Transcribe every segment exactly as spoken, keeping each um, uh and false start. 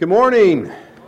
Good morning.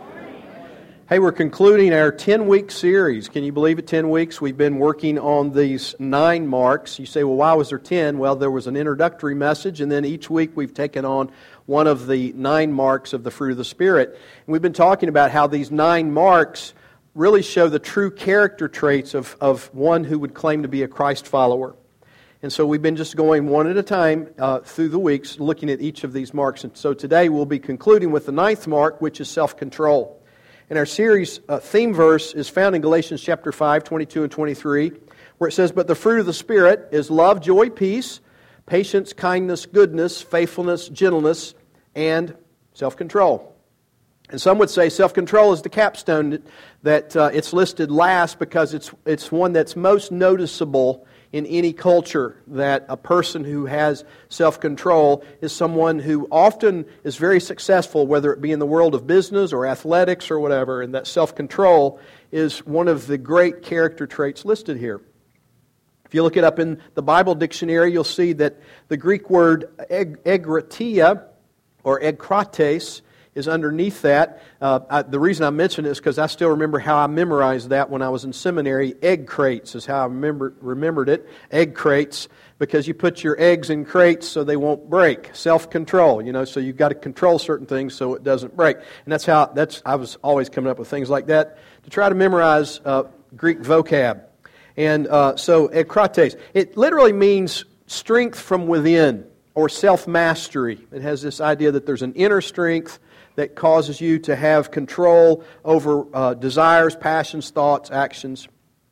Hey, we're concluding our ten-week series. Can you believe it, ten weeks? We've been working on these nine marks. You say, well, why was there ten? Well, there was an introductory message, and then each week we've taken on one of the nine marks of the fruit of the Spirit. And we've been talking about how these nine marks really show the true character traits of, of one who would claim to be a Christ follower. And so we've been just going one at a time uh, through the weeks, looking at each of these marks. And so today we'll be concluding with the ninth mark, which is self-control. And our series uh, theme verse is found in Galatians chapter five, twenty-two and twenty-three, where it says, "But the fruit of the Spirit is love, joy, peace, patience, kindness, goodness, faithfulness, gentleness, and self-control." And some would say self-control is the capstone, that, that uh, it's listed last because it's it's one that's most noticeable in any culture, that a person who has self-control is someone who often is very successful, whether it be in the world of business or athletics or whatever, and that self-control is one of the great character traits listed here. If you look it up in the Bible dictionary, you'll see that the Greek word eg- egratia, or egkrates, is underneath that. Uh, I, the reason I mention it is because I still remember how I memorized that when I was in seminary. Egg crates is how I remember, remembered it. Egg crates, because you put your eggs in crates so they won't break. Self-control, you know, so you've got to control certain ththings so it doesn't break. And that's how, that's I was always coming up with things like that to try to memorize uh, Greek vocab. And uh, so, egkrates, it literally means strength from within, or self-mastery. It has this idea that there's an inner strength that causes you to have control over uh, desires, passions, thoughts, actions.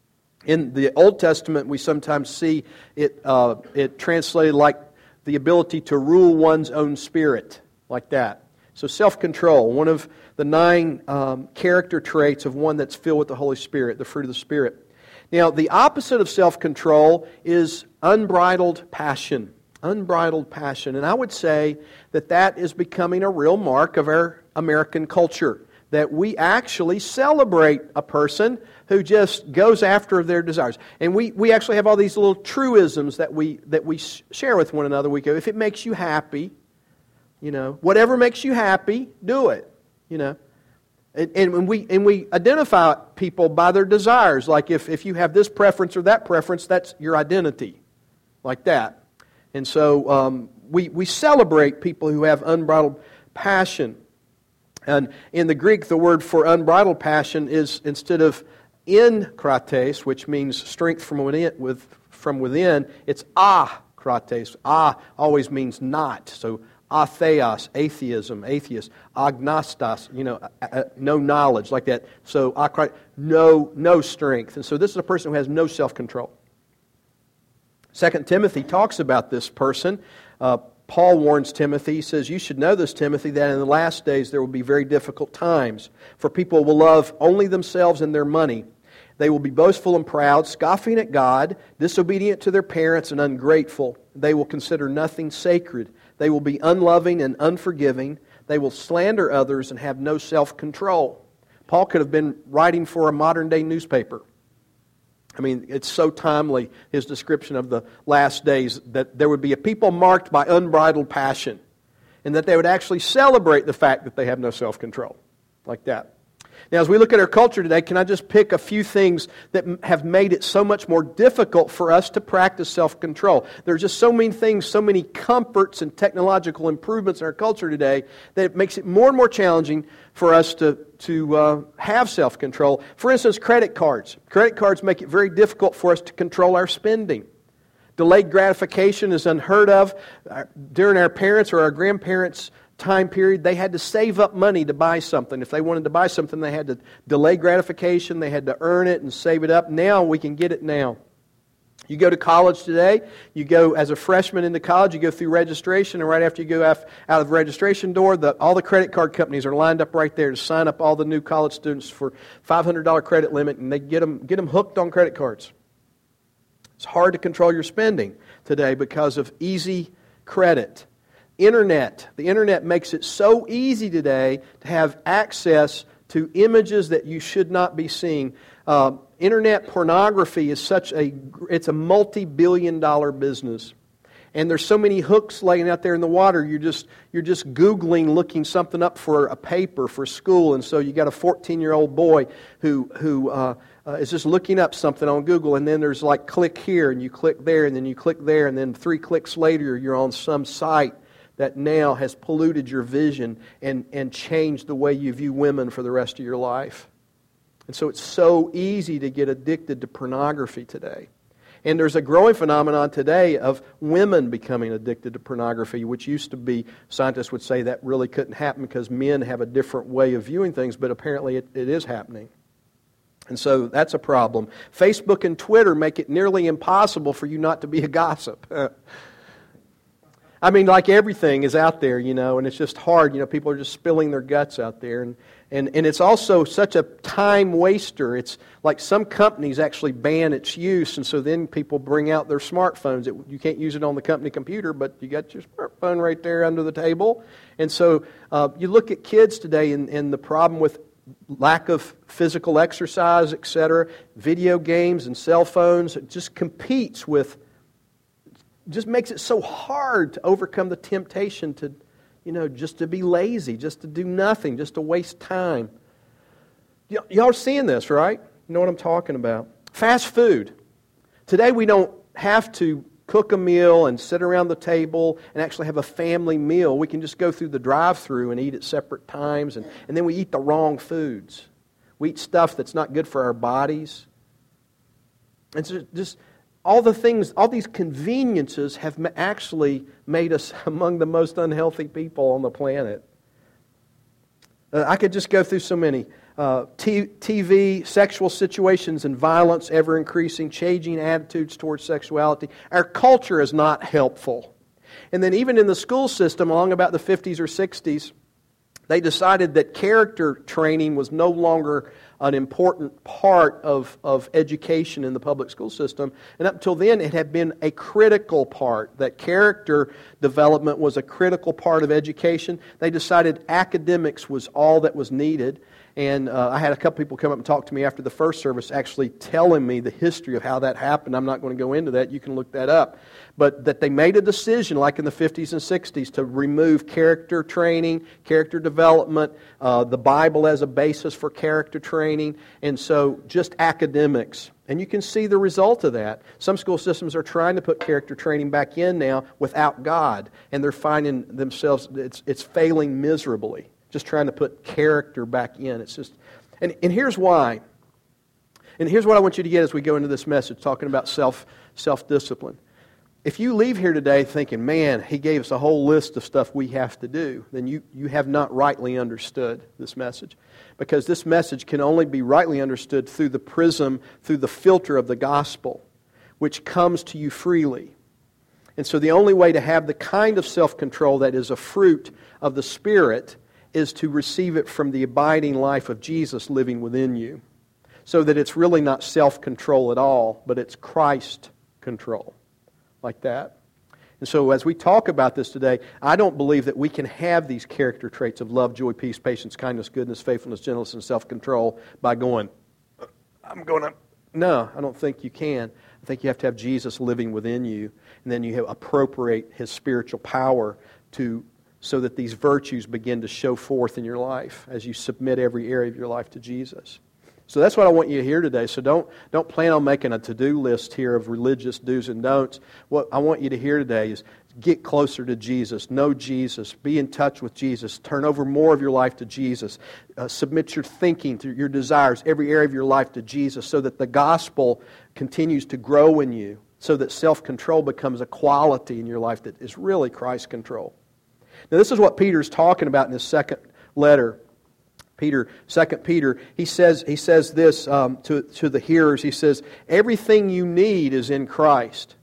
In the Old Testament, we sometimes see it uh, it translated like the ability to rule one's own spirit, like that. So self-control, one of the nine um, character traits of one that's filled with the Holy Spirit, the fruit of the Spirit. Now, the opposite of self-control is unbridled passion. Unbridled passion. And I would say that that is becoming a real mark of our American culture. That we actually celebrate a person who just goes after their desires. And we, we actually have all these little truisms that we that we share with one another. We go, if it makes you happy, you know, whatever makes you happy, do it. You know. And, and we and we identify people by their desires. Like if, if you have this preference or that preference, that's your identity. Like that. And so um, we, we celebrate people who have unbridled passion. And in the Greek, the word for unbridled passion is, instead of enkrates, which means strength from within, with, from within, it's akrates. A always means not. So atheos, atheism, atheist, agnostos, you know, no knowledge, like that. So akrates, no, no strength. And so this is a person who has no self-control. Second Timothy talks about this person. Uh, Paul warns Timothy, he says, "You should know this, Timothy, that in the last days there will be very difficult times. For people will love only themselves and their money. They will be boastful and proud, scoffing at God, disobedient to their parents, and ungrateful. They will consider nothing sacred. They will be unloving and unforgiving. They will slander others and have no self-control." Paul could have been writing for a modern-day newspaper. I mean, it's so timely, his description of the last days, that there would be a people marked by unbridled passion, and that they would actually celebrate the fact that they have no self-control, like that. Now, as we look at our culture today, can I just pick a few things that have made it so much more difficult for us to practice self-control? There are just so many things, so many comforts and technological improvements in our culture today that it makes it more and more challenging for us to, to uh, have self-control. For instance, credit cards. Credit cards make it very difficult for us to control our spending. Delayed gratification is unheard of. During our parents' or our grandparents' time period, they had to save up money to buy something. If they wanted to buy something, they had to delay gratification, they had to earn it and save it up. Now we can get it now. You go to college today, you go as a freshman into college, you go through registration, and right after you go out of the registration door, the, all the credit card companies are lined up right there to sign up all the new college students for five hundred dollars credit limit, and they get them, get them hooked on credit cards. It's hard to control your spending today because of easy credit. Internet. The Internet makes it so easy today to have access to images that you should not be seeing. Uh, Internet pornography is such a, it's a multi-billion dollar business. And there's so many hooks laying out there in the water, you're just you're just Googling, looking something up for a paper for school. And so you got a fourteen-year-old boy who who uh, uh, is just looking up something on Google, and then there's like click here, and you click there, and then you click there, and then three clicks later you're on some site that now has polluted your vision and, and changed the way you view women for the rest of your life. And so it's so easy to get addicted to pornography today. And there's a growing phenomenon today of women becoming addicted to pornography, which used to be, scientists would say that really couldn't happen because men have a different way of viewing things, but apparently it, it is happening. And so that's a problem. Facebook and Twitter make it nearly impossible for you not to be a gossip. I mean, like everything is out there, you know, and it's just hard. You know, people are just spilling their guts out there. And, and, and it's also such a time waster. It's like some companies actually ban its use, and so then people bring out their smartphones. It, you can't use it on the company computer, but you got your smartphone right there under the table. And so uh, you look at kids today and, and the problem with lack of physical exercise, et cetera, video games and cell phones, it just competes with just makes it so hard to overcome the temptation to, you know, just to be lazy, just to do nothing, just to waste time. Y- y'all are seeing this, right? You know what I'm talking about. Fast food. Today we don't have to cook a meal and sit around the table and actually have a family meal. We can just go through the drive-thru and eat at separate times, and, and then we eat the wrong foods. We eat stuff that's not good for our bodies. And so just all the things, all these conveniences have actually made us among the most unhealthy people on the planet. Uh, I could just go through so many. Uh, t- TV, sexual situations and violence ever increasing, changing attitudes towards sexuality. Our culture is not helpful. And then even in the school system, along about the fifties or sixties, they decided that character training was no longer an important part of, of education in the public school system. And up until then, it had been a critical part, that character development was a critical part of education. They decided academics was all that was needed. And uh, I had a couple people come up and talk to me after the first service actually telling me the history of how that happened. I'm not going to go into that. You can look that up. But that they made a decision, like in the fifties and sixties, to remove character training, character development, uh, the Bible as a basis for character training, and so just academics. And you can see the result of that. Some school systems are trying to put character training back in now without God, and they're finding themselves, it's, it's failing miserably. Just trying to put character back in. It's just, and, and here's why. And here's what I want you to get as we go into this message, talking about self, self-discipline. If you leave here today thinking, man, he gave us a whole list of stuff we have to do, then you, you have not rightly understood this message. Because this message can only be rightly understood through the prism, through the filter of the gospel, which comes to you freely. And so the only way to have the kind of self-control that is a fruit of the Spirit is to receive it from the abiding life of Jesus living within you. So that it's really not self-control at all, but it's Christ control. Like that. And so as we talk about this today, I don't believe that we can have these character traits of love, joy, peace, patience, kindness, goodness, faithfulness, gentleness, and self-control by going, I'm going to... No, I don't think you can. I think you have to have Jesus living within you, and then you have appropriate His spiritual power to so that these virtues begin to show forth in your life as you submit every area of your life to Jesus. So that's what I want you to hear today. So don't don't plan on making a to-do list here of religious do's and don'ts. What I want you to hear today is get closer to Jesus, know Jesus, be in touch with Jesus, turn over more of your life to Jesus, uh, submit your thinking, to your desires, every area of your life to Jesus so that the gospel continues to grow in you, so that self-control becomes a quality in your life that is really Christ control. Now this is what Peter's talking about in his second letter. Peter, Second Peter, he says he says this um, to, to the hearers. He says, everything you need is in Christ.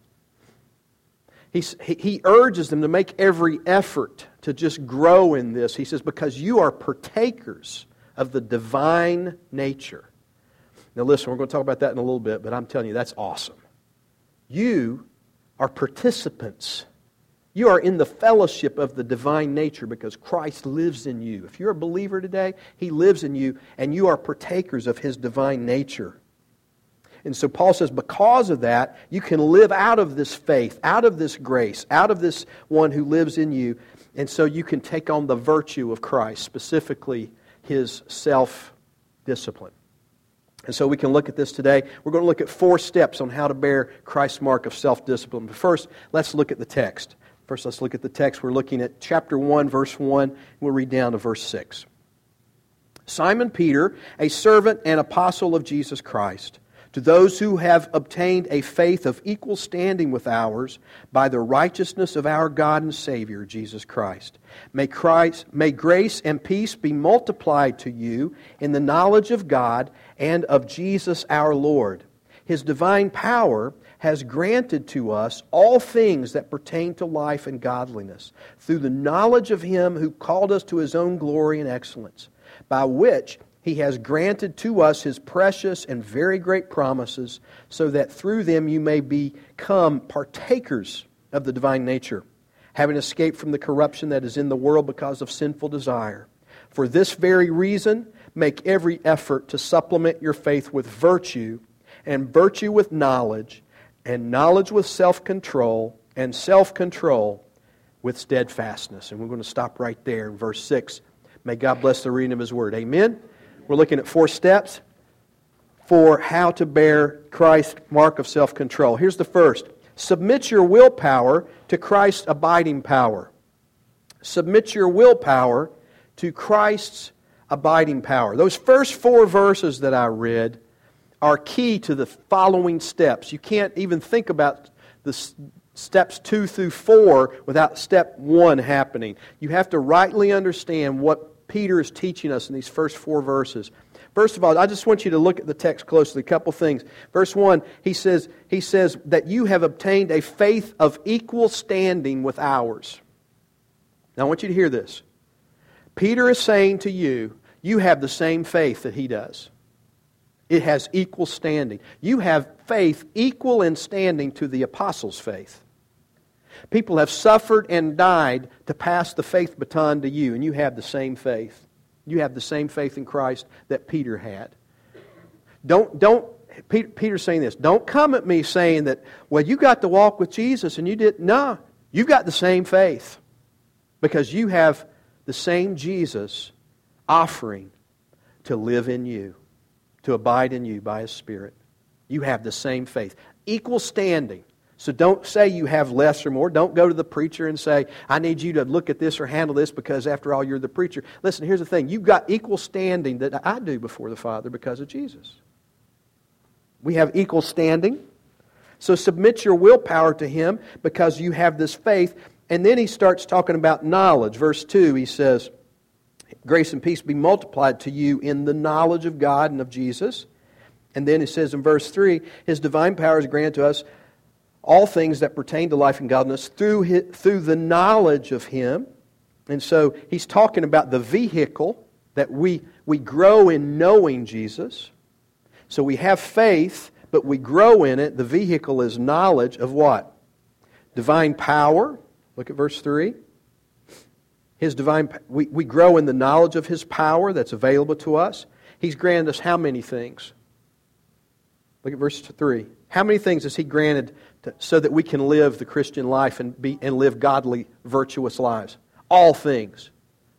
He, he urges them to make every effort to just grow in this. He says, because you are partakers of the divine nature. Now listen, we're going to talk about that in a little bit, but I'm telling you, that's awesome. You are participants. You are in the fellowship of the divine nature because Christ lives in you. If you're a believer today, He lives in you, and you are partakers of His divine nature. And so Paul says, because of that, you can live out of this faith, out of this grace, out of this one who lives in you. And so you can take on the virtue of Christ, specifically His self-discipline. And so we can look at this today. We're going to look at four steps on how to bear Christ's mark of self-discipline. But first, let's look at the text. First, let's look at the text. We're looking at chapter one, verse one. We'll read down to verse six. Simon Peter, a servant and apostle of Jesus Christ, to those who have obtained a faith of equal standing with ours by the righteousness of our God and Savior, Jesus Christ. May Christ, may grace and peace be multiplied to you in the knowledge of God and of Jesus our Lord. His divine power has granted to us all things that pertain to life and godliness, through the knowledge of Him who called us to His own glory and excellence, by which He has granted to us His precious and very great promises, so that through them you may become partakers of the divine nature, having escaped from the corruption that is in the world because of sinful desire. For this very reason, make every effort to supplement your faith with virtue, and virtue with knowledge, and knowledge with self-control, and self-control with steadfastness. And we're going to stop right there in verse six. May God bless the reading of His Word. Amen. We're looking at four steps for how to bear Christ's mark of self-control. Here's the first. Submit your willpower to Christ's abiding power. Submit your willpower to Christ's abiding power. Those first four verses that I read are key to the following steps. You can't even think about the steps two through four without step one happening. You have to rightly understand what Peter is teaching us in these first four verses. First of all, I just want you to look at the text closely. A couple things. Verse one, he says, he says that you have obtained a faith of equal standing with ours. Now I want you to hear this. Peter is saying to you, you have the same faith that he does. It has equal standing. You have faith equal in standing to the apostles' faith. People have suffered and died to pass the faith baton to you, and you have the same faith. You have the same faith in Christ that Peter had. Don't, don't, Peter, Peter's saying this, don't come at me saying that, well, you got to walk with Jesus and you didn't. No, you've got the same faith because you have the same Jesus offering to live in you, to abide in you by His Spirit. You have the same faith. Equal standing. So don't say you have less or more. Don't go to the preacher and say, I need you to look at this or handle this because after all you're the preacher. Listen, here's the thing. You've got equal standing that I do before the Father because of Jesus. We have equal standing. So submit your willpower to Him because you have this faith. And then he starts talking about knowledge. Verse two, he says, grace and peace be multiplied to you in the knowledge of God and of Jesus. And then it says in verse three, His divine power is granted to us all things that pertain to life and godliness through his, through the knowledge of Him. And so he's talking about the vehicle that we, we grow in knowing Jesus. So we have faith, but we grow in it. The vehicle is knowledge of what? Divine power. Look at verse three. His divine, we, we grow in the knowledge of His power that's available to us. He's granted us how many things? Look at verse three. How many things has He granted to, so that we can live the Christian life and be and live godly, virtuous lives? All things.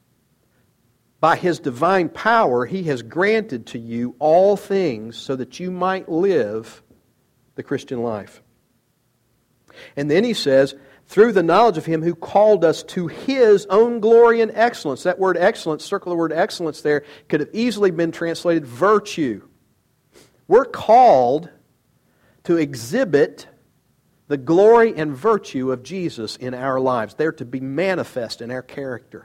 By His divine power, He has granted to you all things so that you might live the Christian life. And then he says, through the knowledge of Him who called us to His own glory and excellence. That word excellence, circle the word excellence there, could have easily been translated virtue. We're called to exhibit the glory and virtue of Jesus in our lives. They're to be manifest in our character.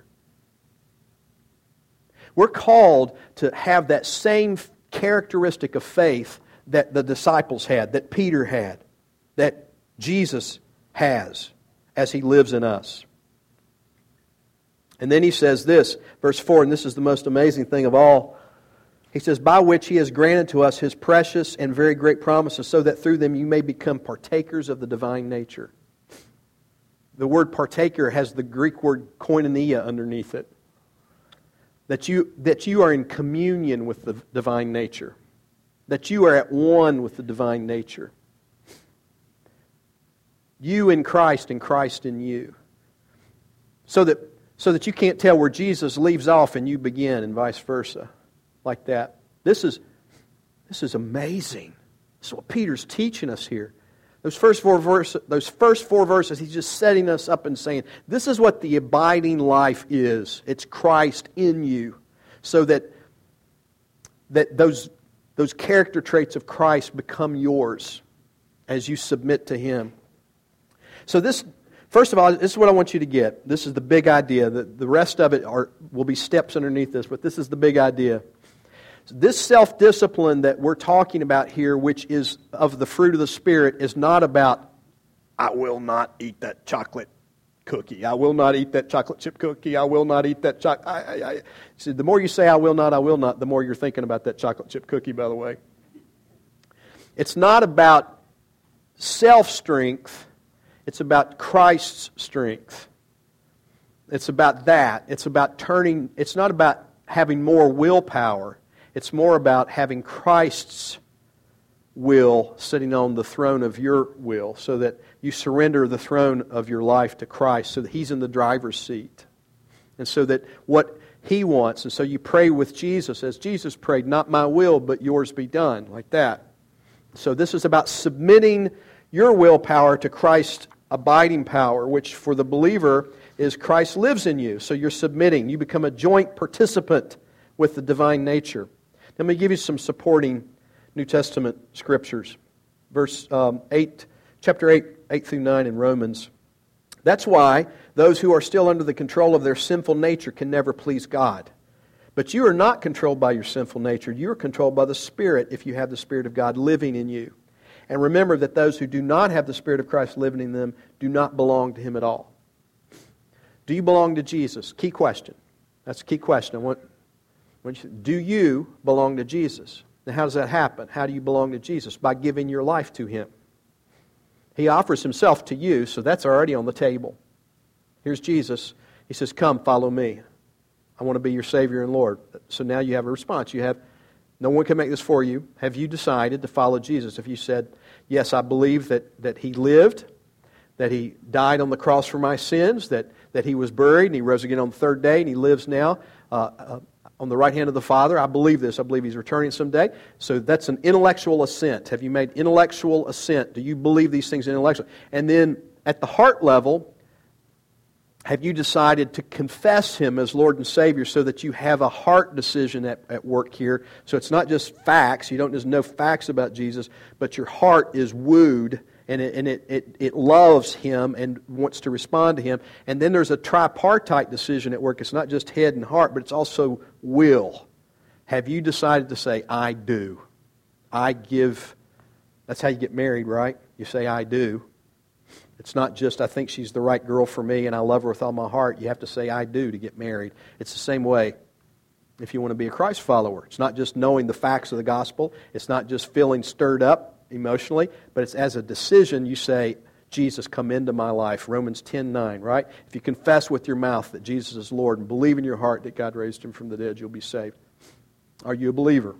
We're called to have that same characteristic of faith that the disciples had, that Peter had, that Jesus has as He lives in us. And then he says this, verse four, and this is the most amazing thing of all. He says, by which He has granted to us His precious and very great promises, so that through them you may become partakers of the divine nature. The word partaker has the Greek word koinonia underneath it. That you, that you are in communion with the divine nature. that you are at one with the divine nature. You in Christ and Christ in you. So that, so that you can't tell where Jesus leaves off and you begin, and vice versa. Like that. This is, this is amazing. This is what Peter's teaching us here. Those first four verses, those first four verses, he's just setting us up and saying, this is what the abiding life is. It's Christ in you. So that, that those, those character traits of Christ become yours as you submit to Him. So this, first of all, this is what I want you to get. This is the big idea. The, the rest of it are will be steps underneath this, but this is the big idea. This self-discipline that we're talking about here, which is of the fruit of the Spirit, is not about, I will not eat that chocolate cookie. I will not eat that chocolate chip cookie. I will not eat that chocolate. I, I, I. See, the more you say, I will not, I will not, the more you're thinking about that chocolate chip cookie, by the way. It's not about self-strength. It's about Christ's strength. It's about that. It's about turning, it's not about having more willpower. It's more about having Christ's will sitting on the throne of your will, so that you surrender the throne of your life to Christ, so that He's in the driver's seat. And so that what He wants, and so you pray with Jesus as Jesus prayed, not my will, but yours be done, like that. So this is about submitting your willpower to Christ's abiding power, which for the believer is Christ lives in you. So you're submitting. You become a joint participant with the divine nature. Let me give you some supporting New Testament scriptures. Verse um, eight, chapter eight, eight through nine in Romans. That's why those who are still under the control of their sinful nature can never please God. But you are not controlled by your sinful nature. You are controlled by the Spirit if you have the Spirit of God living in you. And remember that those who do not have the Spirit of Christ living in them do not belong to Him at all. Do you belong to Jesus? Key question. That's a key question. I want Do you belong to Jesus? Now, how does that happen? How do you belong to Jesus? By giving your life to Him. He offers Himself to you, so that's already on the table. Here's Jesus. He says, come, follow me. I want to be your Savior and Lord. So now you have a response. You have, no one can make this for you. Have you decided to follow Jesus? If you said, yes, I believe that, that He lived, that He died on the cross for my sins, that, that He was buried, and He rose again on the third day, and He lives now, uh, uh, on the right hand of the Father. I believe this. I believe He's returning someday. So that's an intellectual assent. Have you made intellectual assent? Do you believe these things intellectually? And then at the heart level, have you decided to confess Him as Lord and Savior so that you have a heart decision at, at work here? So it's not just facts. You don't just know facts about Jesus, but your heart is wooed and it, and it, it, it loves Him and wants to respond to Him. And then there's a tripartite decision at work. It's not just head and heart, but it's also will. Have you decided to say, I do? I give. That's how you get married, right? You say, I do. It's not just, I think she's the right girl for me and I love her with all my heart. You have to say, I do, to get married. It's the same way if you want to be a Christ follower. It's not just knowing the facts of the gospel. It's not just feeling stirred up emotionally, but it's as a decision you say, Jesus, come into my life. Romans ten nine, right? If you confess with your mouth that Jesus is Lord and believe in your heart that God raised Him from the dead, you'll be saved. Are you a believer?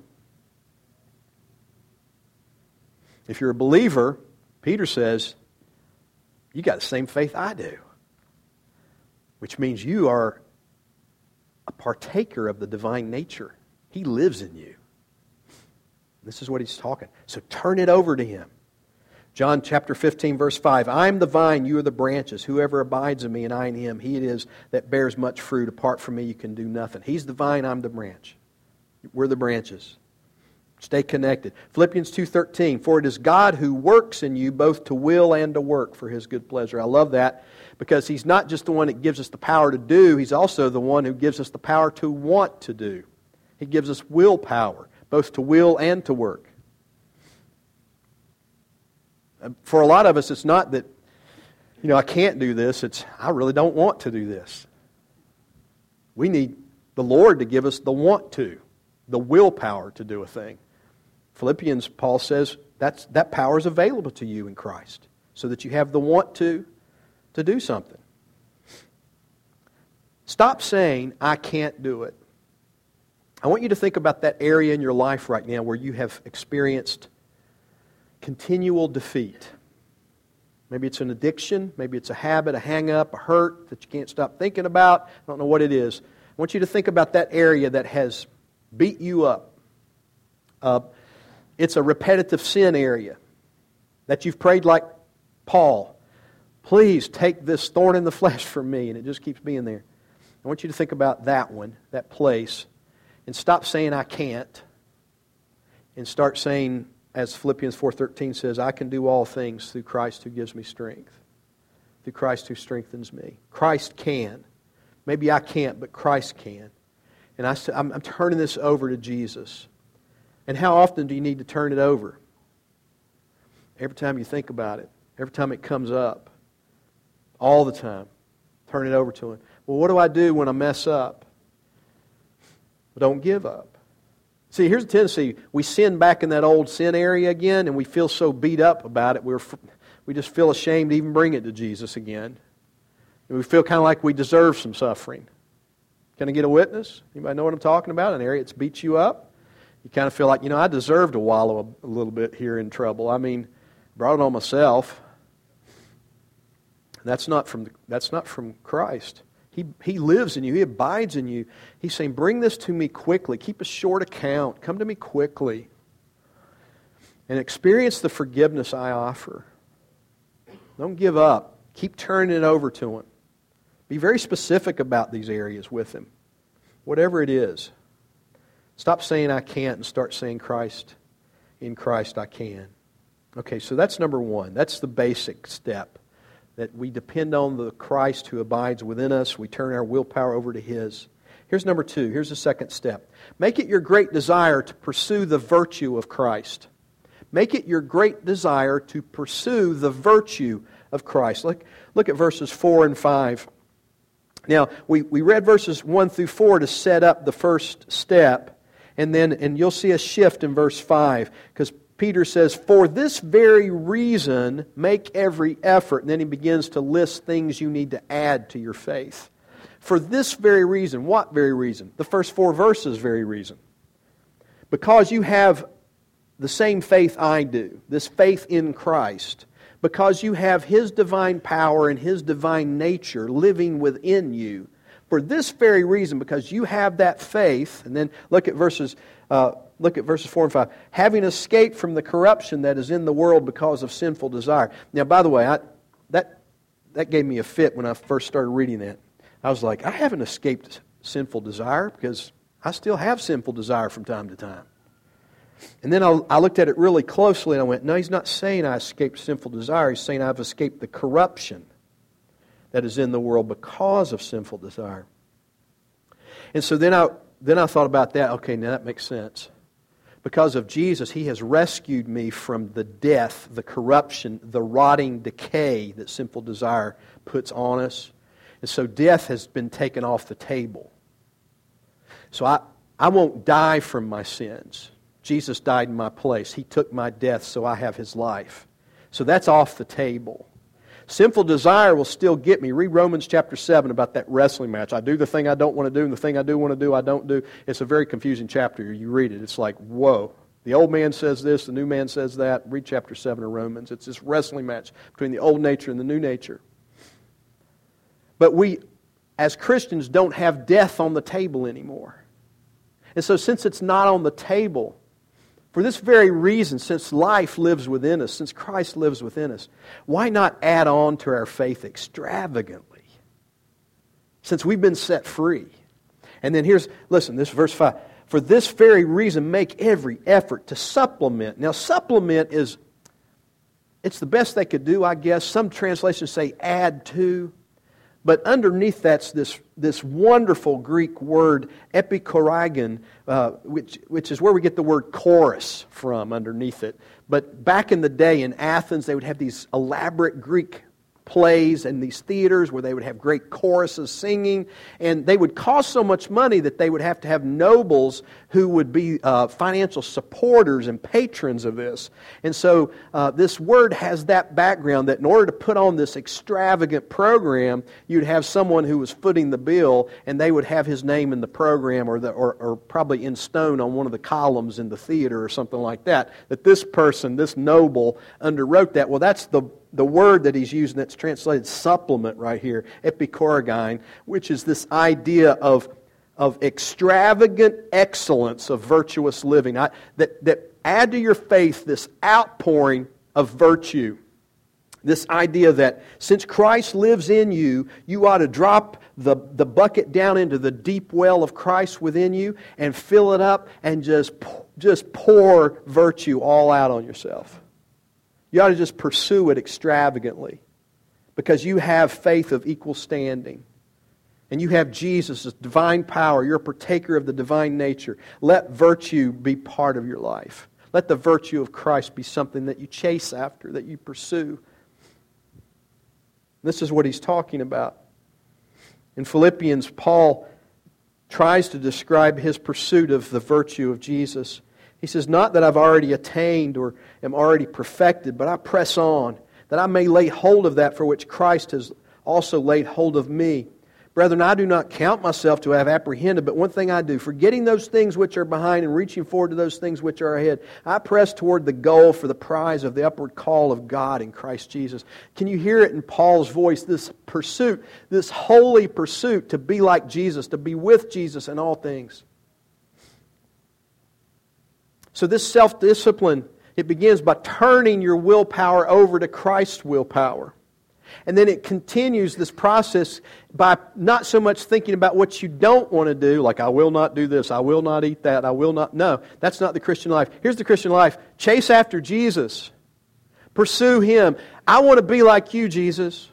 If you're a believer, Peter says, you got the same faith I do, which means you are a partaker of the divine nature. He lives in you. This is what he's talking. So turn it over to Him. John chapter fifteen, verse five. I am the vine, you are the branches. Whoever abides in me and I in him, he it is that bears much fruit. Apart from me, you can do nothing. He's the vine, I'm the branch. We're the branches. Stay connected. Philippians two thirteen. For it is God who works in you both to will and to work for His good pleasure. I love that because He's not just the one that gives us the power to do. He's also the one who gives us the power to want to do. He gives us willpower, both to will and to work. For a lot of us, it's not that, you know, I can't do this. It's, I really don't want to do this. We need the Lord to give us the want to, the willpower to do a thing. Philippians, Paul says, that's, that power is available to you in Christ, so that you have the want to, to do something. Stop saying, I can't do it. I want you to think about that area in your life right now where you have experienced continual defeat. Maybe it's an addiction, maybe it's a habit, a hang-up, a hurt that you can't stop thinking about. I don't know what it is. I want you to think about that area that has beat you up. Uh, it's a repetitive sin area that you've prayed like Paul. Please take this thorn in the flesh from me, and it just keeps being there. I want you to think about that one, that place, and stop saying I can't, and start saying, as Philippians four thirteen says, I can do all things through Christ who gives me strength. Through Christ who strengthens me. Christ can. Maybe I can't, but Christ can. And I, I'm, I'm turning this over to Jesus. And how often do you need to turn it over? Every time you think about it. Every time it comes up. All the time. Turn it over to Him. Well, what do I do when I mess up? Well, don't give up. See, here's a tendency. We sin back in that old sin area again, and we feel so beat up about it. We're, we just feel ashamed to even bring it to Jesus again. And we feel kind of like we deserve some suffering. Can I get a witness? Anybody know what I'm talking about? An area that's beat you up? You kind of feel like, you know, I deserve to wallow a, a little bit here in trouble. I mean, brought it on myself. That's not from, that's not from Christ. He, he lives in you. He abides in you. He's saying, bring this to me quickly. Keep a short account. Come to me quickly. And experience the forgiveness I offer. Don't give up. Keep turning it over to Him. Be very specific about these areas with Him. Whatever it is. Stop saying I can't and start saying Christ. In Christ I can. Okay, so that's number one. That's the basic step. That we depend on the Christ who abides within us. We turn our willpower over to His. Here's number two. Here's the second step. Make it your great desire to pursue the virtue of Christ. Make it your great desire to pursue the virtue of Christ. Look, look at verses four and five. Now, we, we read verses one through four to set up the first step. And then and you'll see a shift in verse five. Because Peter says, for this very reason, make every effort. And then he begins to list things you need to add to your faith. For this very reason. What very reason? The first four verses very reason. Because you have the same faith I do. This faith in Christ. Because you have His divine power and His divine nature living within you. For this very reason, because you have that faith. And then look at verses... Uh, Look at verses four and five. Having escaped from the corruption that is in the world because of sinful desire. Now, by the way, I, that that gave me a fit when I first started reading that. I was like, I haven't escaped sinful desire because I still have sinful desire from time to time. And then I, I looked at it really closely and I went, no, he's not saying I escaped sinful desire. He's saying I've escaped the corruption that is in the world because of sinful desire. And so then I then I thought about that. Okay, now that makes sense. Because of Jesus, He has rescued me from the death, the corruption, the rotting decay that sinful desire puts on us. And so death has been taken off the table. So I, I won't die from my sins. Jesus died in my place. He took my death, so I have His life. So that's off the table. Sinful desire will still get me. Read Romans chapter seven about that wrestling match. I do the thing I don't want to do, and the thing I do want to do, I don't do. It's a very confusing chapter. You read it, it's like, whoa. The old man says this, the new man says that. Read chapter seven of Romans. It's this wrestling match between the old nature and the new nature. But we, as Christians, don't have death on the table anymore. And so since it's not on the table, for this very reason, since life lives within us, since Christ lives within us, why not add on to our faith extravagantly? Since we've been set free. And then here's, listen, this verse five. For this very reason, make every effort to supplement. Now, supplement is, it's the best they could do, I guess. Some translations say add to. But underneath that's this, this wonderful Greek word, epikorygon, uh, which, which is where we get the word chorus from underneath it. But back in the day in Athens, they would have these elaborate Greek plays and these theaters where they would have great choruses singing, and they would cost so much money that they would have to have nobles who would be uh, financial supporters and patrons of this. And so uh, this word has that background that in order to put on this extravagant program, you'd have someone who was footing the bill, and they would have his name in the program or, the, or, or probably in stone on one of the columns in the theater or something like that, that this person, this noble, underwrote that. Well, that's the The word that he's using that's translated supplement right here, epikoragine, which is this idea of, of extravagant excellence of virtuous living. I, that, that add to your faith this outpouring of virtue. This idea that since Christ lives in you, you ought to drop the, the bucket down into the deep well of Christ within you and fill it up and just, just pour virtue all out on yourself. You ought to just pursue it extravagantly because you have faith of equal standing. And you have Jesus' divine power. You're a partaker of the divine nature. Let virtue be part of your life. Let the virtue of Christ be something that you chase after, that you pursue. This is what he's talking about. In Philippians, Paul tries to describe his pursuit of the virtue of Jesus. He says, not that I've already attained or am already perfected, but I press on, that I may lay hold of that for which Christ has also laid hold of me. Brethren, I do not count myself to have apprehended, but one thing I do, forgetting those things which are behind and reaching forward to those things which are ahead, I press toward the goal for the prize of the upward call of God in Christ Jesus. Can you hear it in Paul's voice, this pursuit, this holy pursuit to be like Jesus, to be with Jesus in all things? So this self-discipline, it begins by turning your willpower over to Christ's willpower. And then it continues this process by not so much thinking about what you don't want to do, like I will not do this, I will not eat that, I will not... No, that's not the Christian life. Here's the Christian life. Chase after Jesus. Pursue Him. I want to be like you, Jesus.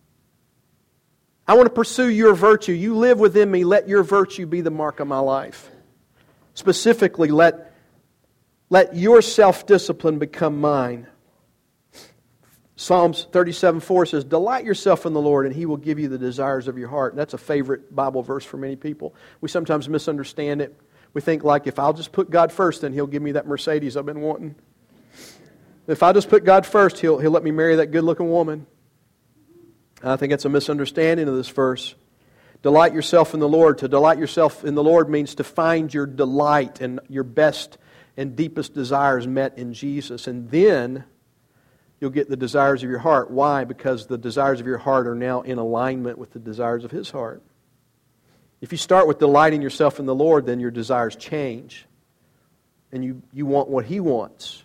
I want to pursue your virtue. You live within me. Let your virtue be the mark of my life. Specifically, let... Let your self-discipline become mine. Psalms thirty-seven four says, delight yourself in the Lord and He will give you the desires of your heart. And that's a favorite Bible verse for many people. We sometimes misunderstand it. We think like, if I'll just put God first, then He'll give me that Mercedes I've been wanting. If I just put God first, He'll, he'll let me marry that good-looking woman. And I think that's a misunderstanding of this verse. Delight yourself in the Lord. To delight yourself in the Lord means to find your delight and your best and deepest desires met in Jesus. And then you'll get the desires of your heart. Why? Because the desires of your heart are now in alignment with the desires of His heart. If you start with delighting yourself in the Lord, then your desires change. And you, you want what He wants.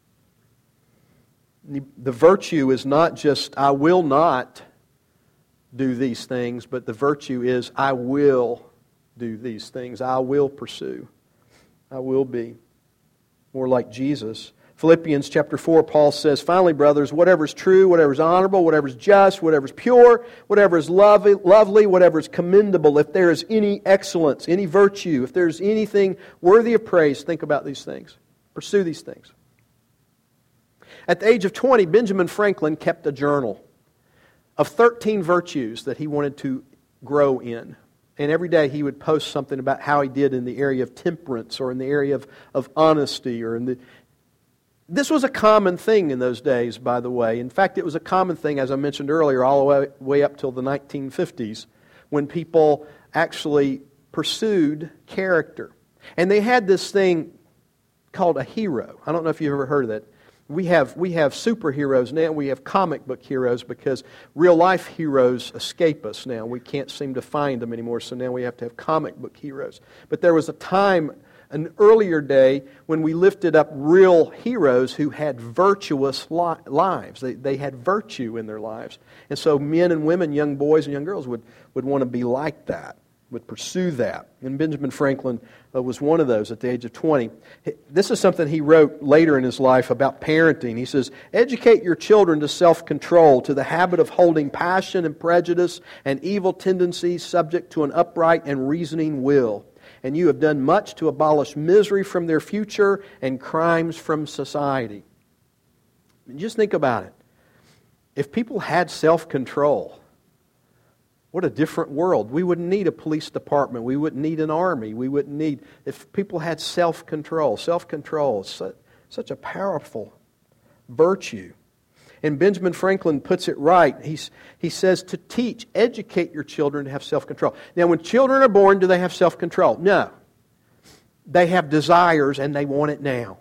The virtue is not just, I will not do these things, but the virtue is, I will do these things. I will pursue. I will be more like Jesus. Philippians chapter four, Paul says, finally, brothers, whatever is true, whatever is honorable, whatever is just, whatever is pure, whatever is lovely, lovely, whatever is commendable, if there is any excellence, any virtue, if there is anything worthy of praise, think about these things. Pursue these things. At the age of twenty, Benjamin Franklin kept a journal of thirteen virtues that he wanted to grow in. And every day he would post something about how he did in the area of temperance or in the area of, of honesty. or in the. This was a common thing in those days, by the way. In fact, it was a common thing, as I mentioned earlier, all the way, way up till the nineteen fifties, when people actually pursued character. And they had this thing called a hero. I don't know if you've ever heard of that. We have we have superheroes now. We have comic book heroes because real life heroes escape us now. We can't seem to find them anymore, so now we have to have comic book heroes. But there was a time, an earlier day, when we lifted up real heroes who had virtuous li- lives. They, they had virtue in their lives. And so men and women, young boys and young girls would, would want to be like that, would pursue that. And Benjamin Franklin uh, was one of those at the age of twenty. This is something he wrote later in his life about parenting. He says, educate your children to self-control, to the habit of holding passion and prejudice and evil tendencies subject to an upright and reasoning will. And you have done much to abolish misery from their future and crimes from society. Just think about it. If people had self-control, what a different world. We wouldn't need a police department. We wouldn't need an army. We wouldn't need... If people had self-control. Self-control is such, such a powerful virtue. And Benjamin Franklin puts it right. He's, he says to teach, educate your children to have self-control. Now, when children are born, do they have self-control? No. They have desires and they want it now.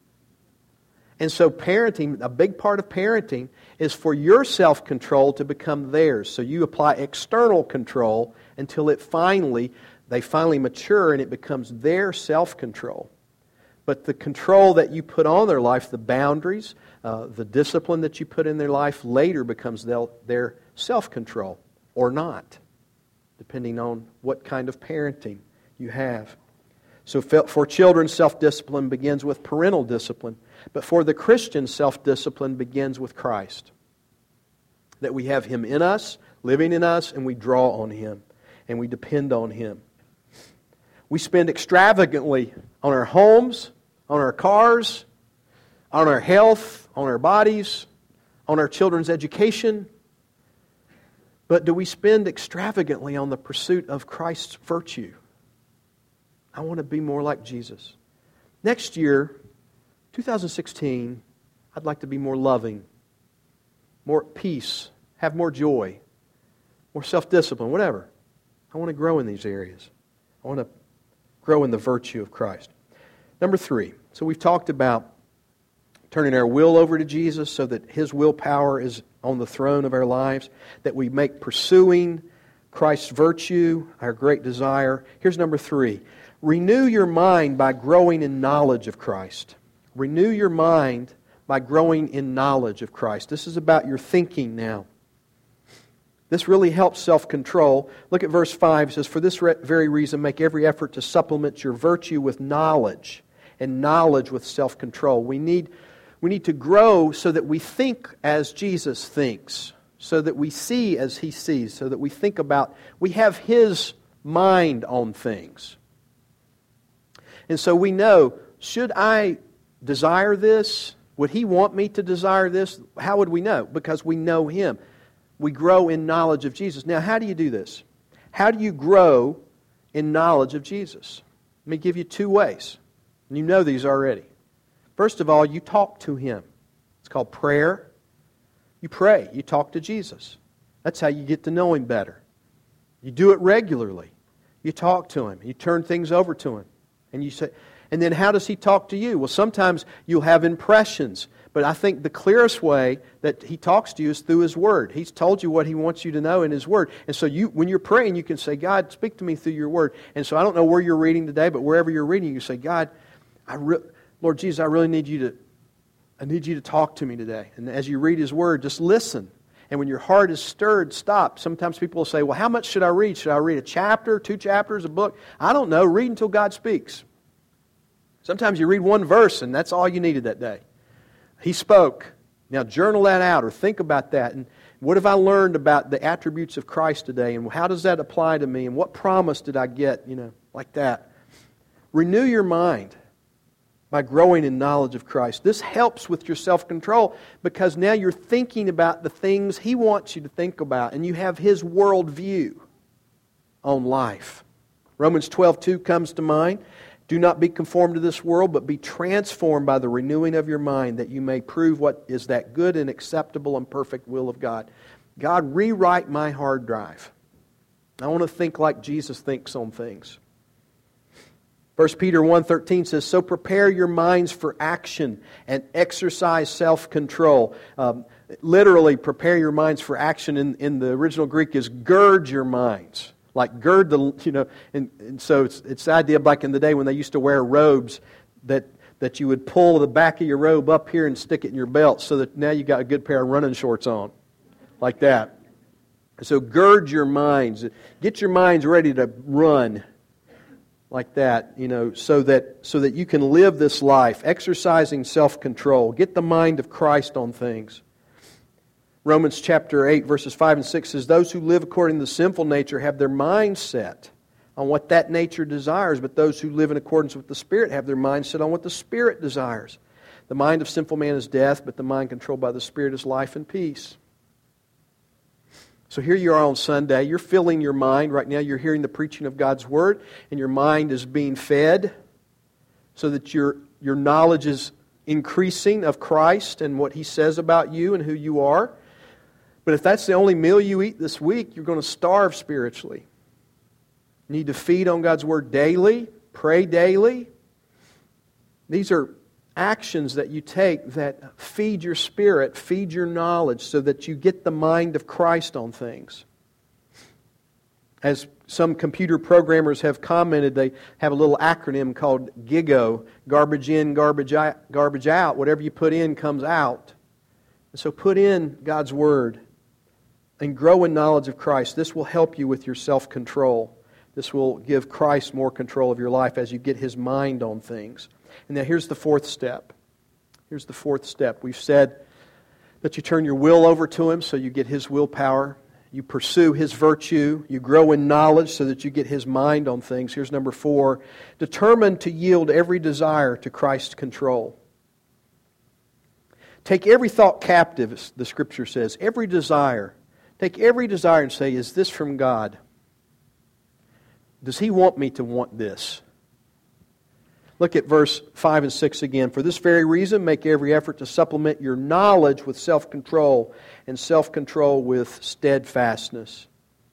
And so parenting, a big part of parenting is for your self-control to become theirs. So you apply external control until it finally, they finally mature and it becomes their self-control. But the control that you put on their life, the boundaries, uh, the discipline that you put in their life later becomes their, their self-control or not, depending on what kind of parenting you have. So for children, self-discipline begins with parental discipline. But for the Christian, self-discipline begins with Christ. That we have Him in us, living in us, and we draw on Him. And we depend on Him. We spend extravagantly on our homes, on our cars, on our health, on our bodies, on our children's education. But do we spend extravagantly on the pursuit of Christ's virtue? I want to be more like Jesus. Next year, two thousand sixteen, I'd like to be more loving, more at peace, have more joy, more self-discipline, whatever. I want to grow in these areas. I want to grow in the virtue of Christ. Number three, so we've talked about turning our will over to Jesus so that His willpower is on the throne of our lives, that we make pursuing Christ's virtue our great desire. Here's number three. Renew your mind by growing in knowledge of Christ. Renew your mind by growing in knowledge of Christ. This is about your thinking now. This really helps self-control. Look at verse five. It says, for this very reason, make every effort to supplement your virtue with knowledge, and knowledge with self-control. We need, we need to grow so that we think as Jesus thinks, so that we see as He sees, so that we think about, we have His mind on things. And so we know, should I desire this? Would He want me to desire this? How would we know? Because we know Him. We grow in knowledge of Jesus. Now, how do you do this? How do you grow in knowledge of Jesus? Let me give you two ways. And you know these already. First of all, you talk to Him. It's called prayer. You pray. You talk to Jesus. That's how you get to know Him better. You do it regularly. You talk to Him. You turn things over to Him. And you say, and then how does He talk to you? Well, sometimes you'll have impressions. But I think the clearest way that He talks to you is through His Word. He's told you what He wants you to know in His Word. And so you, when you're praying, you can say, God, speak to me through Your Word. And so I don't know where you're reading today, but wherever you're reading, you say, God, I re- Lord Jesus, I really need you to, I need you to talk to me today. And as you read His Word, just listen. And when your heart is stirred, stop. Sometimes people will say, well, how much should I read? Should I read a chapter, two chapters, a book? I don't know. Read until God speaks. Sometimes you read one verse and that's all you needed that day. He spoke. Now journal that out or think about that. And what have I learned about the attributes of Christ today? And how does that apply to me? And what promise did I get? You know, like that. Renew your mind by growing in knowledge of Christ. This helps with your self-control because now you're thinking about the things He wants you to think about and you have His worldview on life. Romans twelve two comes to mind. Do not be conformed to this world, but be transformed by the renewing of your mind, that you may prove what is that good and acceptable and perfect will of God. God, rewrite my hard drive. I want to think like Jesus thinks on things. First Peter one thirteen says, so prepare your minds for action and exercise self-control. Um, literally, prepare your minds for action in, in the original Greek is gird your minds. Like gird the, you know, and, and so it's it's the idea back in the day when they used to wear robes that, that you would pull the back of your robe up here and stick it in your belt so that now you got a good pair of running shorts on. Like that. So gird your minds. Get your minds ready to run. Like that, you know, so that so that you can live this life, exercising self-control. Get the mind of Christ on things. Romans chapter eight, verses five and six says, those who live according to the sinful nature have their mind set on what that nature desires, but those who live in accordance with the Spirit have their mind set on what the Spirit desires. The mind of sinful man is death, but the mind controlled by the Spirit is life and peace. So here you are on Sunday. You're filling your mind. Right now you're hearing the preaching of God's Word, and your mind is being fed so that your, your knowledge is increasing of Christ and what He says about you and who you are. But if that's the only meal you eat this week, you're going to starve spiritually. You need to feed on God's Word daily, pray daily. These are actions that you take that feed your spirit, feed your knowledge, so that you get the mind of Christ on things. As some computer programmers have commented, they have a little acronym called GIGO, garbage in, garbage out, garbage out. Whatever you put in comes out. And so put in God's Word and grow in knowledge of Christ. This will help you with your self-control. This will give Christ more control of your life as you get His mind on things. And now here's the fourth step. Here's the fourth step. We've said that you turn your will over to Him so you get His willpower. You pursue His virtue. You grow in knowledge so that you get His mind on things. Here's number four. Determine to yield every desire to Christ's control. Take every thought captive, the Scripture says. Every desire. Take every desire and say, is this from God? Does He want me to want this? Look at verse five and six again. For this very reason, make every effort to supplement your knowledge with self-control, and self-control with steadfastness.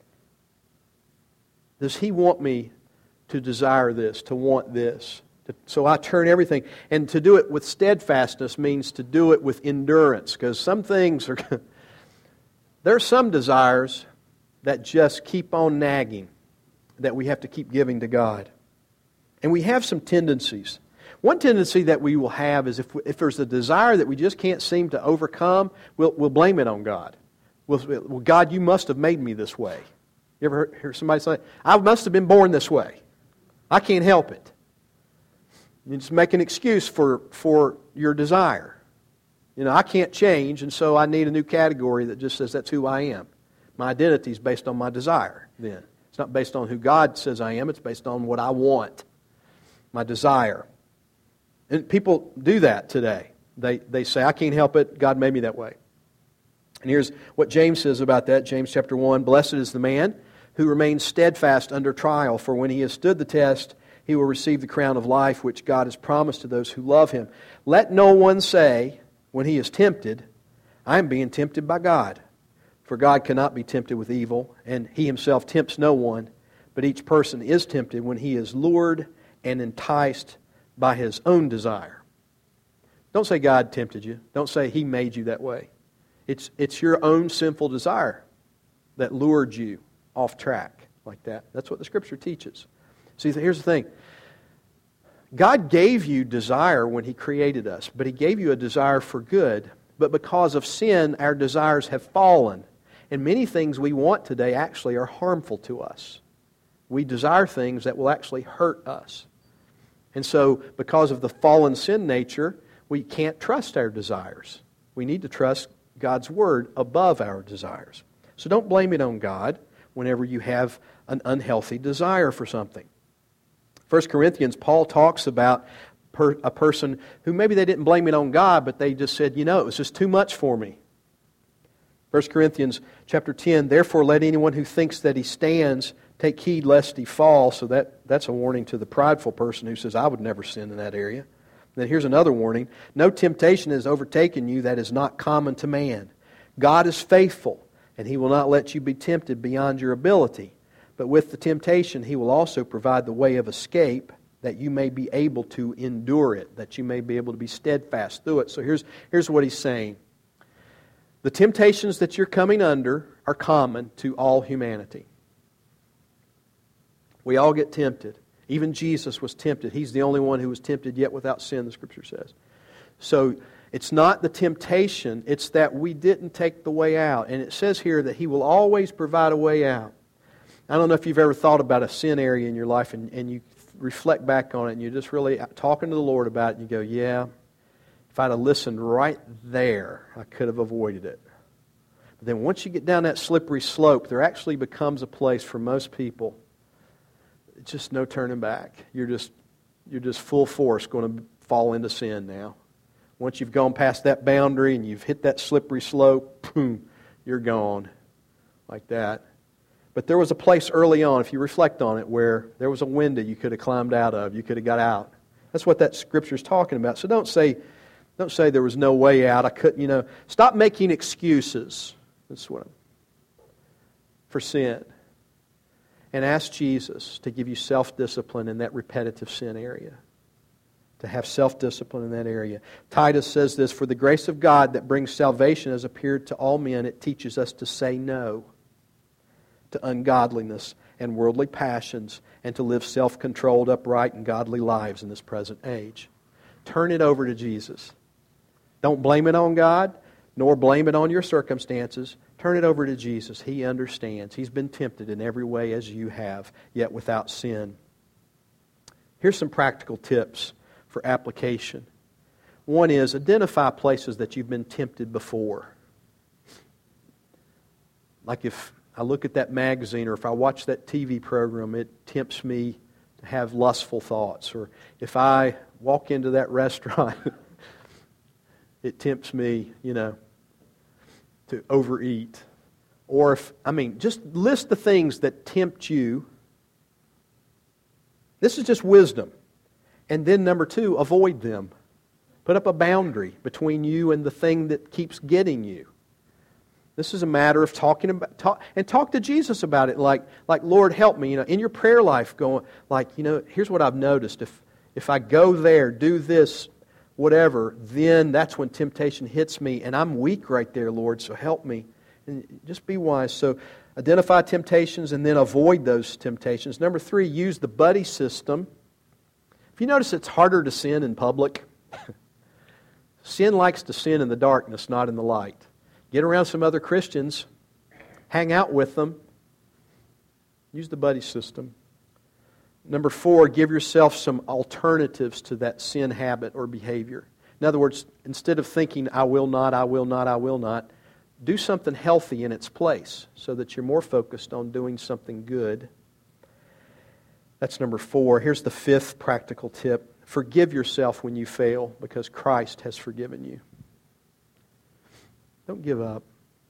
Does He want me to desire this, to want this? So I turn everything. And to do it with steadfastness means to do it with endurance, because some things are... there are some desires that just keep on nagging, that we have to keep giving to God. And we have some tendencies. One tendency that we will have is if, if there's a desire that we just can't seem to overcome, we'll, we'll blame it on God. We'll, well, God, you must have made me this way. You ever heard, hear somebody say, I must have been born this way. I can't help it. You just make an excuse for, for your desire. You know, I can't change, and so I need a new category that just says that's who I am. My identity is based on my desire then. It's not based on who God says I am. It's based on what I want. My desire. And people do that today. They they say, I can't help it. God made me that way. And here's what James says about that. James chapter one, blessed is the man who remains steadfast under trial, for when he has stood the test, he will receive the crown of life which God has promised to those who love Him. Let no one say, when he is tempted, I am being tempted by God. For God cannot be tempted with evil, and He Himself tempts no one, but each person is tempted when he is lured and enticed by his own desire. Don't say God tempted you. Don't say He made you that way. It's, it's your own sinful desire that lured you off track like that. That's what the Scripture teaches. See, here's the thing. God gave you desire when He created us, but He gave you a desire for good. But because of sin, our desires have fallen. And many things we want today actually are harmful to us. We desire things that will actually hurt us. And so, because of the fallen sin nature, we can't trust our desires. We need to trust God's Word above our desires. So don't blame it on God whenever you have an unhealthy desire for something. First Corinthians, Paul talks about per, a person who maybe they didn't blame it on God, but they just said, you know, it was just too much for me. First Corinthians chapter ten, therefore let anyone who thinks that he stands take heed lest he fall. So that, that's a warning to the prideful person who says, I would never sin in that area. Then here's another warning. No temptation has overtaken you that is not common to man. God is faithful, and He will not let you be tempted beyond your ability. But with the temptation, He will also provide the way of escape that you may be able to endure it, that you may be able to be steadfast through it. So here's, here's what he's saying. The temptations that you're coming under are common to all humanity. We all get tempted. Even Jesus was tempted. He's the only one who was tempted yet without sin, the Scripture says. So it's not the temptation, it's that we didn't take the way out. And it says here that He will always provide a way out. I don't know if you've ever thought about a sin area in your life and, and you reflect back on it and you're just really talking to the Lord about it and you go, yeah, if I'd have listened right there, I could have avoided it. But then once you get down that slippery slope, there actually becomes a place for most people. It's just no turning back. You're just you're just full force going to fall into sin now. Once you've gone past that boundary and you've hit that slippery slope, boom, you're gone. like that. But there was a place early on, if you reflect on it, where there was a window you could have climbed out of. You could have got out. That's what that Scripture's talking about. So don't say, don't say there was no way out. I couldn't, you know. Stop making excuses. That's what I'm, for sin. And ask Jesus to give you self-discipline in that repetitive sin area. To have self-discipline in that area. Titus says this, "For the grace of God that brings salvation has appeared to all men. It teaches us to say no to ungodliness and worldly passions, and to live self-controlled, upright, and godly lives in this present age." Turn it over to Jesus. Don't blame it on God, nor blame it on your circumstances. Turn it over to Jesus. He understands. He's been tempted in every way as you have, yet without sin. Here's some practical tips for application. One is, identify places that you've been tempted before. Like if I look at that magazine, or if I watch that T V program, it tempts me to have lustful thoughts. Or if I walk into that restaurant, it tempts me, you know, to overeat. Or if, I mean, just list the things that tempt you. This is just wisdom. And then number two, avoid them. Put up a boundary between you and the thing that keeps getting you. This is a matter of talking about, talk, and talk to Jesus about it. Like, like, Lord, help me. You know, in your prayer life, going like, you know, here's what I've noticed. If if I go there, do this, whatever, then that's when temptation hits me, and I'm weak right there, Lord. So help me. And just be wise. So identify temptations and then avoid those temptations. Number three, use the buddy system. If you notice, it's harder to sin in public. Sin likes to sin in the darkness, not in the light. Get around some other Christians. Hang out with them. Use the buddy system. Number four, give yourself some alternatives to that sin habit or behavior. In other words, instead of thinking, I will not, I will not, I will not, do something healthy in its place so that you're more focused on doing something good. That's number four. Here's the fifth practical tip. Forgive yourself when you fail because Christ has forgiven you. Don't give up.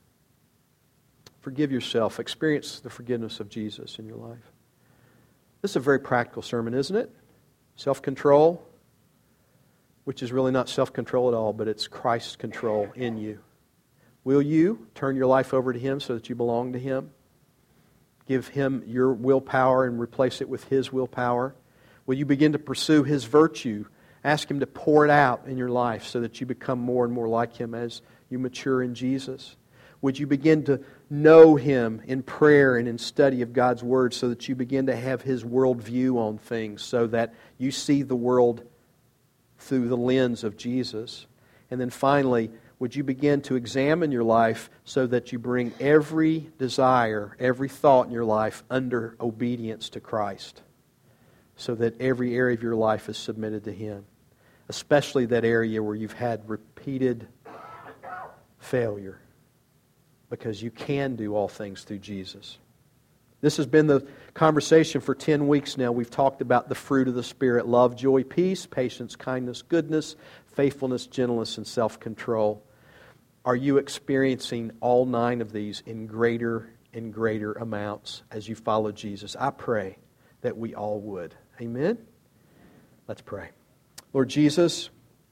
Forgive yourself. Experience the forgiveness of Jesus in your life. This is a very practical sermon, isn't it? Self-control, which is really not self-control at all, but it's Christ's control in you. Will you turn your life over to Him so that you belong to Him? Give Him your willpower and replace it with His willpower. Will you begin to pursue His virtue? Ask Him to pour it out in your life so that you become more and more like Him as you mature in Jesus. Would you begin to know Him in prayer and in study of God's Word so that you begin to have His worldview on things so that you see the world through the lens of Jesus? And then finally, would you begin to examine your life so that you bring every desire, every thought in your life under obedience to Christ, so that every area of your life is submitted to Him, especially that area where you've had repeated failure, because you can do all things through Jesus. This has been the conversation for ten weeks now. We've talked about the fruit of the Spirit: love, joy, peace, patience, kindness, goodness, faithfulness, gentleness, and self-control. Are you experiencing all nine of these in greater and greater amounts as you follow Jesus? I pray that we all would. Amen? Let's pray. Lord Jesus,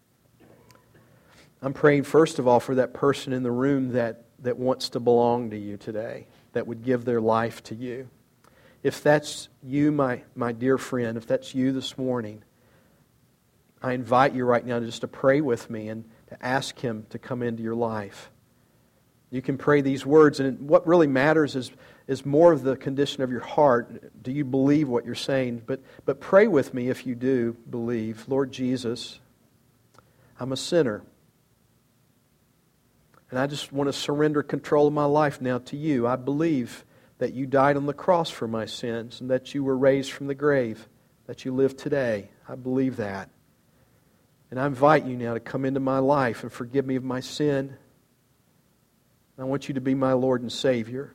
I'm praying first of all for that person in the room that, that wants to belong to You today, that would give their life to You. If that's you, my, my dear friend, if that's you this morning, I invite you right now just to pray with me and to ask Him to come into your life. You can pray these words, and what really matters is, is more of the condition of your heart. Do you believe what you're saying? But, but pray with me if you do believe. Lord Jesus, I'm a sinner. And I just want to surrender control of my life now to You. I believe that You died on the cross for my sins and that You were raised from the grave, that You live today. I believe that. And I invite You now to come into my life and forgive me of my sin. I want You to be my Lord and Savior.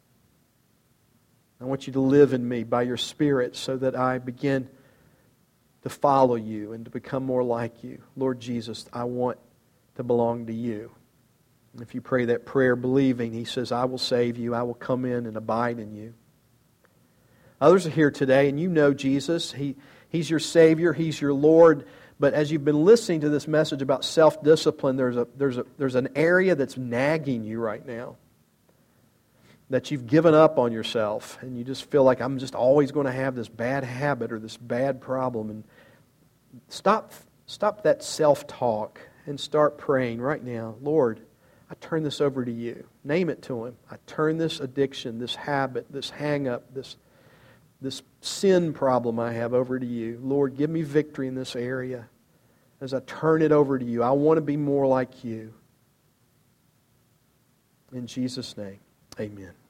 I want You to live in me by Your Spirit so that I begin to follow You and to become more like You. Lord Jesus, I want to belong to You. If you pray that prayer believing, He says, I will save you, I will come in and abide in you. Others are here today, and you know Jesus. He, He's your Savior, He's your Lord. But as you've been listening to this message about self-discipline, there's a, there's a, there's an area that's nagging you right now. That you've given up on yourself, and you just feel like I'm just always going to have this bad habit or this bad problem. And stop, stop that self-talk and start praying right now. Lord, I turn this over to you. Name it to Him. I turn this addiction, this habit, this hang-up, this, this sin problem I have over to you. Lord, give me victory in this area as I turn it over to you. I want to be more like you. In Jesus' name, amen.